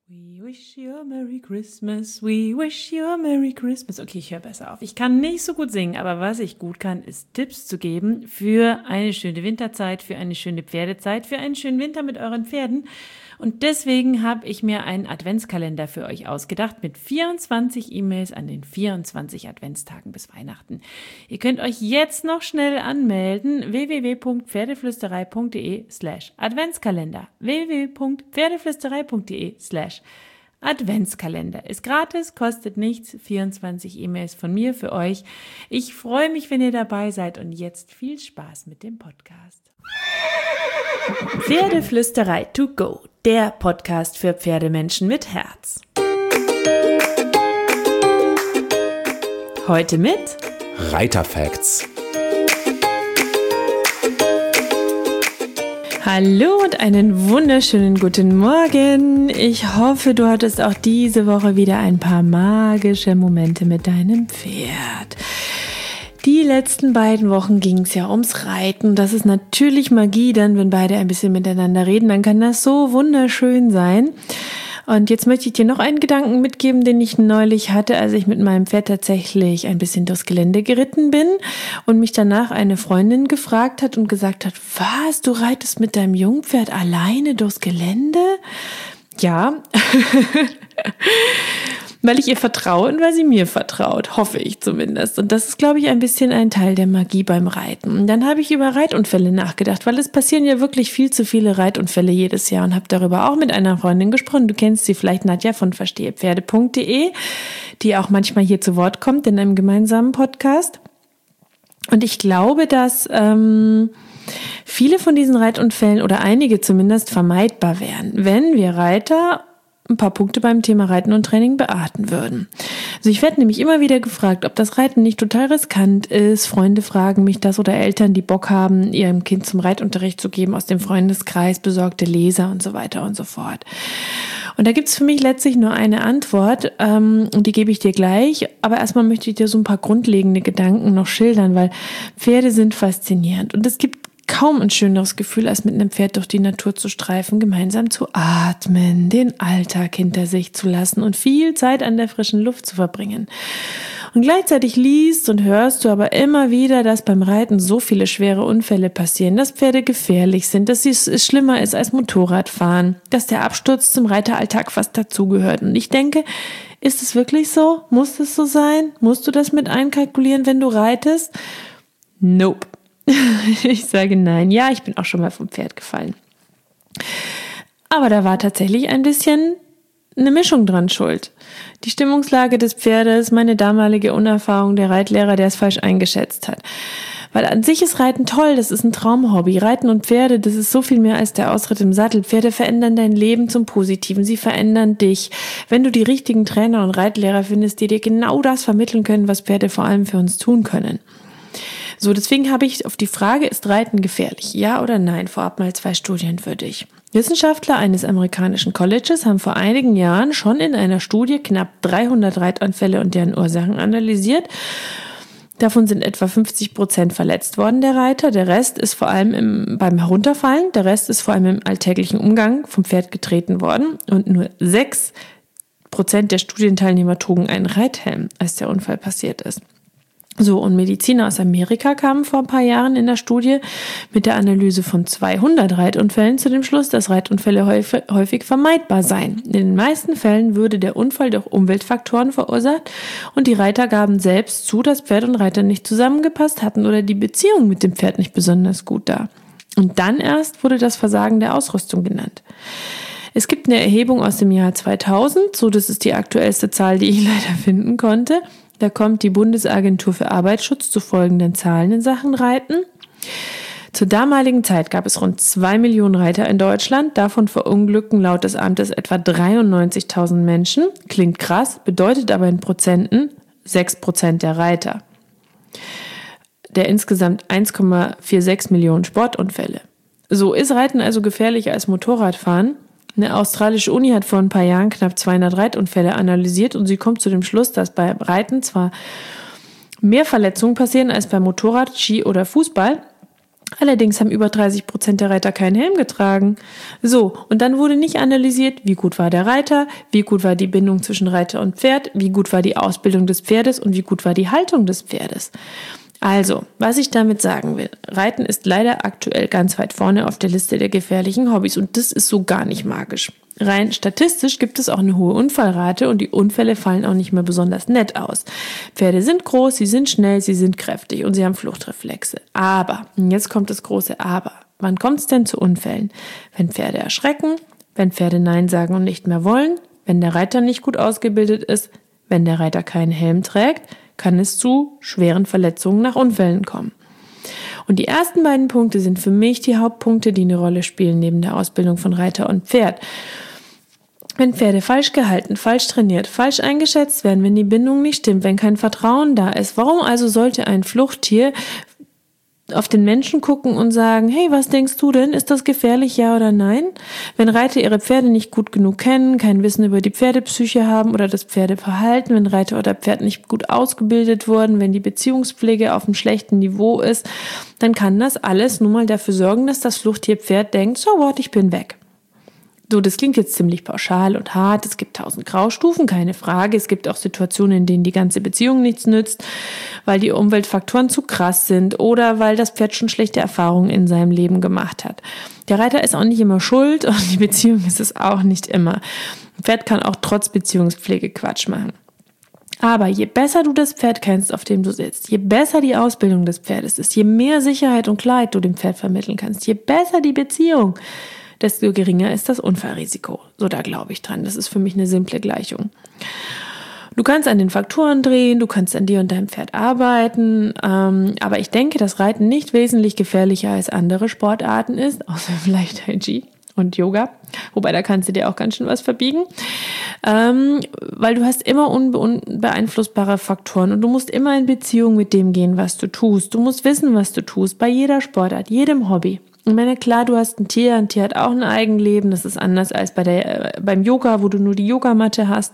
We wish you a Merry Christmas, we wish you a Merry Christmas. Okay, ich höre besser auf. Ich kann nicht so gut singen, aber was ich gut kann, ist Tipps zu geben für eine schöne Winterzeit, für eine schöne Pferdezeit, für einen schönen Winter mit euren Pferden. Und deswegen habe ich mir einen Adventskalender für euch ausgedacht mit 24 E-Mails an den 24 Adventstagen bis Weihnachten. Ihr könnt euch jetzt noch schnell anmelden, www.pferdeflüsterei.de/Adventskalender. www.pferdeflüsterei.de/Adventskalender. Ist gratis, kostet nichts, 24 E-Mails von mir für euch. Ich freue mich, wenn ihr dabei seid und jetzt viel Spaß mit dem Podcast. Pferdeflüsterei to go, der Podcast für Pferdemenschen mit Herz. Heute mit Reiterfacts. Hallo und einen wunderschönen guten Morgen. Ich hoffe, du hattest auch diese Woche wieder ein paar magische Momente mit deinem Pferd. Die letzten beiden Wochen ging es ja ums Reiten. Das ist natürlich Magie, dann wenn beide ein bisschen miteinander reden, dann kann das so wunderschön sein. Und jetzt möchte ich dir noch einen Gedanken mitgeben, den ich neulich hatte, als ich mit meinem Pferd tatsächlich ein bisschen durchs Gelände geritten bin und mich danach eine Freundin gefragt hat und gesagt hat, was, du reitest mit deinem Jungpferd alleine durchs Gelände? Ja, weil ich ihr vertraue und weil sie mir vertraut, hoffe ich zumindest. Und das ist, glaube ich, ein bisschen ein Teil der Magie beim Reiten. Und dann habe ich über Reitunfälle nachgedacht, weil es passieren ja wirklich viel zu viele Reitunfälle jedes Jahr und habe darüber auch mit einer Freundin gesprochen. Du kennst sie vielleicht, Nadja von verstehepferde.de, die auch manchmal hier zu Wort kommt in einem gemeinsamen Podcast. Und ich glaube, dass viele von diesen Reitunfällen oder einige zumindest vermeidbar wären, wenn wir Reiter ein paar Punkte beim Thema Reiten und Training beachten würden. Also ich werde nämlich immer wieder gefragt, ob das Reiten nicht total riskant ist. Freunde fragen mich das oder Eltern, die Bock haben, ihrem Kind zum Reitunterricht zu geben, aus dem Freundeskreis, besorgte Leser und so weiter und so fort. Und da gibt's für mich letztlich nur eine Antwort, und die gebe ich dir gleich. Aber erstmal möchte ich dir so ein paar grundlegende Gedanken noch schildern, weil Pferde sind faszinierend und es gibt kaum ein schöneres Gefühl, als mit einem Pferd durch die Natur zu streifen, gemeinsam zu atmen, den Alltag hinter sich zu lassen und viel Zeit an der frischen Luft zu verbringen. Und gleichzeitig liest und hörst du aber immer wieder, dass beim Reiten so viele schwere Unfälle passieren, dass Pferde gefährlich sind, dass es schlimmer ist als Motorradfahren, dass der Absturz zum Reiteralltag fast dazugehört. Und ich denke, ist es wirklich so? Muss es so sein? Musst du das mit einkalkulieren, wenn du reitest? Nope. Ich sage nein. Ja, ich bin auch schon mal vom Pferd gefallen. Aber da war tatsächlich ein bisschen eine Mischung dran schuld. Die Stimmungslage des Pferdes, meine damalige Unerfahrung, der Reitlehrer, der es falsch eingeschätzt hat. Weil an sich ist Reiten toll, das ist ein Traumhobby. Reiten und Pferde, das ist so viel mehr als der Ausritt im Sattel. Pferde verändern dein Leben zum Positiven, sie verändern dich. Wenn du die richtigen Trainer und Reitlehrer findest, die dir genau das vermitteln können, was Pferde vor allem für uns tun können. So, deswegen habe ich auf die Frage, ist Reiten gefährlich? Ja oder nein? Vorab mal 2 Studien für dich. Wissenschaftler eines amerikanischen Colleges haben vor einigen Jahren schon in einer Studie knapp 300 Reitunfälle und deren Ursachen analysiert. Davon sind etwa 50% verletzt worden, der Reiter. Der Rest ist vor allem beim Herunterfallen, der Rest ist vor allem im alltäglichen Umgang vom Pferd getreten worden. Und nur 6% der Studienteilnehmer trugen einen Reithelm, als der Unfall passiert ist. So, und Mediziner aus Amerika kamen vor ein paar Jahren in der Studie mit der Analyse von 200 Reitunfällen zu dem Schluss, dass Reitunfälle häufig vermeidbar seien. In den meisten Fällen würde der Unfall durch Umweltfaktoren verursacht und die Reiter gaben selbst zu, dass Pferd und Reiter nicht zusammengepasst hatten oder die Beziehung mit dem Pferd nicht besonders gut da. Und dann erst wurde das Versagen der Ausrüstung genannt. Es gibt eine Erhebung aus dem Jahr 2000, so das ist die aktuellste Zahl, die ich leider finden konnte. Da kommt die Bundesagentur für Arbeitsschutz zu folgenden Zahlen in Sachen Reiten. Zur damaligen Zeit gab es rund 2 Millionen Reiter in Deutschland. Davon verunglückten laut des Amtes etwa 93.000 Menschen. Klingt krass, bedeutet aber in Prozenten 6% der Reiter. Der insgesamt 1,46 Millionen Sportunfälle. So ist Reiten also gefährlicher als Motorradfahren. Eine australische Uni hat vor ein paar Jahren knapp 200 Reitunfälle analysiert und sie kommt zu dem Schluss, dass beim Reiten zwar mehr Verletzungen passieren als beim Motorrad, Ski oder Fußball, Allerdings haben über 30% der Reiter keinen Helm getragen. So, und dann wurde nicht analysiert, wie gut war der Reiter, wie gut war die Bindung zwischen Reiter und Pferd, wie gut war die Ausbildung des Pferdes und wie gut war die Haltung des Pferdes. Also, was ich damit sagen will, Reiten ist leider aktuell ganz weit vorne auf der Liste der gefährlichen Hobbys und das ist so gar nicht magisch. Rein statistisch gibt es auch eine hohe Unfallrate und die Unfälle fallen auch nicht mehr besonders nett aus. Pferde sind groß, sie sind schnell, sie sind kräftig und sie haben Fluchtreflexe. Aber, und jetzt kommt das große Aber, wann kommt es denn zu Unfällen? Wenn Pferde erschrecken, wenn Pferde Nein sagen und nicht mehr wollen, wenn der Reiter nicht gut ausgebildet ist, wenn der Reiter keinen Helm trägt, kann es zu schweren Verletzungen nach Unfällen kommen. Und die ersten beiden Punkte sind für mich die Hauptpunkte, die eine Rolle spielen neben der Ausbildung von Reiter und Pferd. Wenn Pferde falsch gehalten, falsch trainiert, falsch eingeschätzt werden, wenn die Bindung nicht stimmt, wenn kein Vertrauen da ist, warum also sollte ein Fluchttier auf den Menschen gucken und sagen, hey, was denkst du denn? Ist das gefährlich, ja oder nein? Wenn Reiter ihre Pferde nicht gut genug kennen, kein Wissen über die Pferdepsyche haben oder das Pferdeverhalten, wenn Reiter oder Pferd nicht gut ausgebildet wurden, wenn die Beziehungspflege auf einem schlechten Niveau ist, dann kann das alles nun mal dafür sorgen, dass das Fluchttierpferd denkt, so what, ich bin weg. So, das klingt jetzt ziemlich pauschal und hart. Es gibt 1000 Graustufen, keine Frage. Es gibt auch Situationen, in denen die ganze Beziehung nichts nützt, weil die Umweltfaktoren zu krass sind oder weil das Pferd schon schlechte Erfahrungen in seinem Leben gemacht hat. Der Reiter ist auch nicht immer schuld und die Beziehung ist es auch nicht immer. Ein Pferd kann auch trotz Beziehungspflege Quatsch machen. Aber je besser du das Pferd kennst, auf dem du sitzt, je besser die Ausbildung des Pferdes ist, je mehr Sicherheit und Klarheit du dem Pferd vermitteln kannst, je besser die Beziehung, desto geringer ist das Unfallrisiko. So, da glaube ich dran. Das ist für mich eine simple Gleichung. Du kannst an den Faktoren drehen, du kannst an dir und deinem Pferd arbeiten, aber ich denke, dass Reiten nicht wesentlich gefährlicher als andere Sportarten ist, außer vielleicht Tai Chi und Yoga, wobei da kannst du dir auch ganz schön was verbiegen, weil du hast immer unbeeinflussbare Faktoren und du musst immer in Beziehung mit dem gehen, was du tust. Du musst wissen, was du tust, bei jeder Sportart, jedem Hobby. Ich meine, klar, du hast ein Tier hat auch ein Eigenleben, das ist anders als beim Yoga, wo du nur die Yogamatte hast.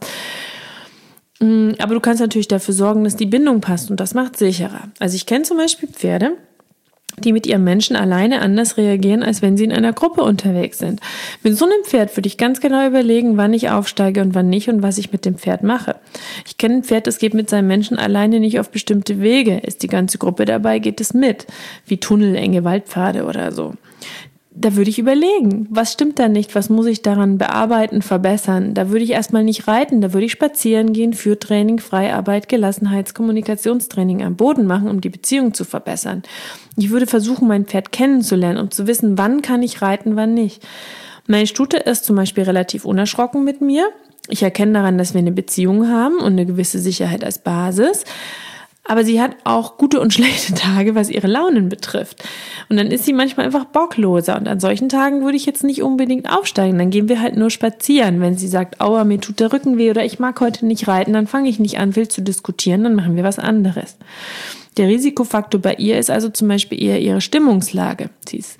Aber du kannst natürlich dafür sorgen, dass die Bindung passt und das macht sicherer. Also ich kenne zum Beispiel Pferde, die mit ihrem Menschen alleine anders reagieren, als wenn sie in einer Gruppe unterwegs sind. Mit so einem Pferd würde ich ganz genau überlegen, wann ich aufsteige und wann nicht und was ich mit dem Pferd mache. Ich kenne ein Pferd, das geht mit seinem Menschen alleine nicht auf bestimmte Wege. Ist die ganze Gruppe dabei, geht es mit. Wie Tunnel, enge Waldpfade oder so. Da würde ich überlegen, was stimmt da nicht, was muss ich daran bearbeiten, verbessern. Da würde ich erstmal nicht reiten, da würde ich spazieren gehen, Führtraining, Freiarbeit, Gelassenheits-, Kommunikationstraining am Boden machen, um die Beziehung zu verbessern. Ich würde versuchen, mein Pferd kennenzulernen, um zu wissen, wann kann ich reiten, wann nicht. Meine Stute ist zum Beispiel relativ unerschrocken mit mir. Ich erkenne daran, dass wir eine Beziehung haben und eine gewisse Sicherheit als Basis. Aber sie hat auch gute und schlechte Tage, was ihre Launen betrifft. Und dann ist sie manchmal einfach bockloser. Und an solchen Tagen würde ich jetzt nicht unbedingt aufsteigen. Dann gehen wir halt nur spazieren. Wenn sie sagt, aua, mir tut der Rücken weh oder ich mag heute nicht reiten, dann fange ich nicht an, wild zu diskutieren, dann machen wir was anderes. Der Risikofaktor bei ihr ist also zum Beispiel eher ihre Stimmungslage. Sie ist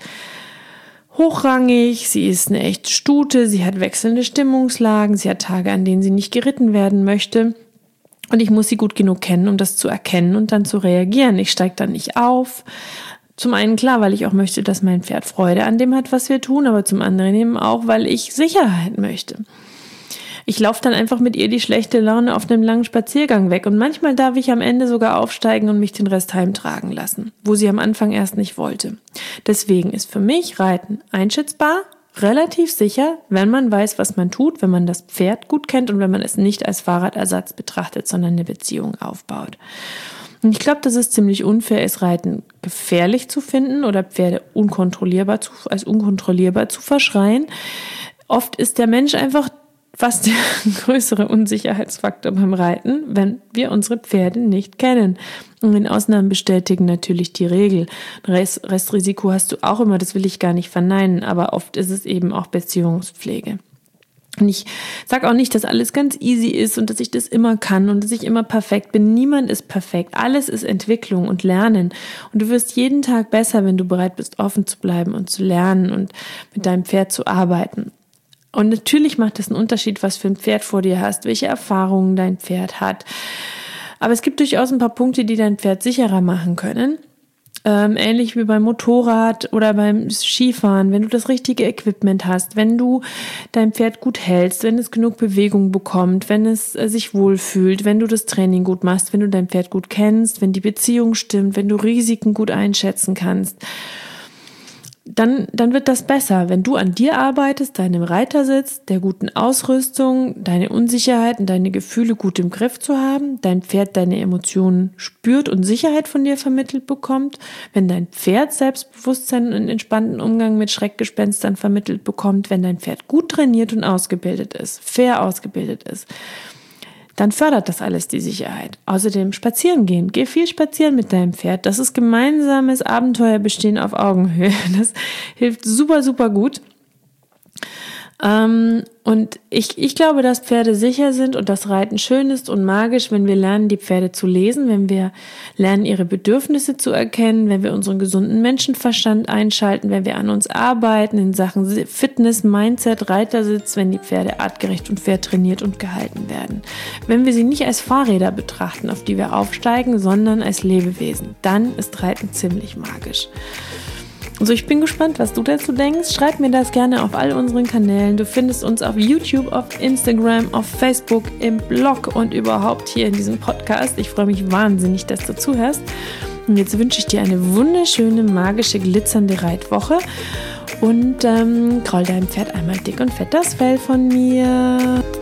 hochrangig, sie ist eine echte Stute, sie hat wechselnde Stimmungslagen, sie hat Tage, an denen sie nicht geritten werden möchte. Und ich muss sie gut genug kennen, um das zu erkennen und dann zu reagieren. Ich steige dann nicht auf. Zum einen klar, weil ich auch möchte, dass mein Pferd Freude an dem hat, was wir tun, aber zum anderen eben auch, weil ich Sicherheit möchte. Ich laufe dann einfach mit ihr die schlechte Laune auf einem langen Spaziergang weg und manchmal darf ich am Ende sogar aufsteigen und mich den Rest heimtragen lassen, wo sie am Anfang erst nicht wollte. Deswegen ist für mich Reiten einschätzbar, relativ sicher, wenn man weiß, was man tut, wenn man das Pferd gut kennt und wenn man es nicht als Fahrradersatz betrachtet, sondern eine Beziehung aufbaut. Und ich glaube, dass es ziemlich unfair ist, Reiten gefährlich zu finden oder Pferde als unkontrollierbar zu verschreien. Oft ist der Mensch einfach fast der größere Unsicherheitsfaktor beim Reiten, wenn wir unsere Pferde nicht kennen. Und in Ausnahmen bestätigen natürlich die Regel. Restrisiko hast du auch immer, das will ich gar nicht verneinen, aber oft ist es eben auch Beziehungspflege. Und ich sage auch nicht, dass alles ganz easy ist und dass ich das immer kann und dass ich immer perfekt bin. Niemand ist perfekt. Alles ist Entwicklung und Lernen. Und du wirst jeden Tag besser, wenn du bereit bist, offen zu bleiben und zu lernen und mit deinem Pferd zu arbeiten. Und natürlich macht es einen Unterschied, was für ein Pferd vor dir hast, welche Erfahrungen dein Pferd hat. Aber es gibt durchaus ein paar Punkte, die dein Pferd sicherer machen können. ähnlich wie beim Motorrad oder beim Skifahren, wenn du das richtige Equipment hast, wenn du dein Pferd gut hältst, wenn es genug Bewegung bekommt, wenn es sich wohlfühlt, wenn du das Training gut machst, wenn du dein Pferd gut kennst, wenn die Beziehung stimmt, wenn du Risiken gut einschätzen kannst, dann wird das besser, wenn du an dir arbeitest, deinem Reitersitz, der guten Ausrüstung, deine Unsicherheiten, deine Gefühle gut im Griff zu haben, dein Pferd deine Emotionen spürt und Sicherheit von dir vermittelt bekommt, wenn dein Pferd Selbstbewusstsein und einen entspannten Umgang mit Schreckgespenstern vermittelt bekommt, wenn dein Pferd gut trainiert und ausgebildet ist, fair ausgebildet ist, dann fördert das alles die Sicherheit. Außerdem spazieren gehen. Geh viel spazieren mit deinem Pferd. Das ist gemeinsames Abenteuerbestehen auf Augenhöhe. Das hilft super, super gut. Und ich glaube, dass Pferde sicher sind und das Reiten schön ist und magisch, wenn wir lernen, die Pferde zu lesen, wenn wir lernen, ihre Bedürfnisse zu erkennen, wenn wir unseren gesunden Menschenverstand einschalten, wenn wir an uns arbeiten in Sachen Fitness, Mindset, Reitersitz, wenn die Pferde artgerecht und fair trainiert und gehalten werden. Wenn wir sie nicht als Fahrräder betrachten, auf die wir aufsteigen, sondern als Lebewesen, dann ist Reiten ziemlich magisch. Also ich bin gespannt, was du dazu denkst. Schreib mir das gerne auf all unseren Kanälen. Du findest uns auf YouTube, auf Instagram, auf Facebook, im Blog und überhaupt hier in diesem Podcast. Ich freue mich wahnsinnig, dass du zuhörst. Und jetzt wünsche ich dir eine wunderschöne, magische, glitzernde Reitwoche und kraul deinem Pferd einmal dick und fett das Fell von mir.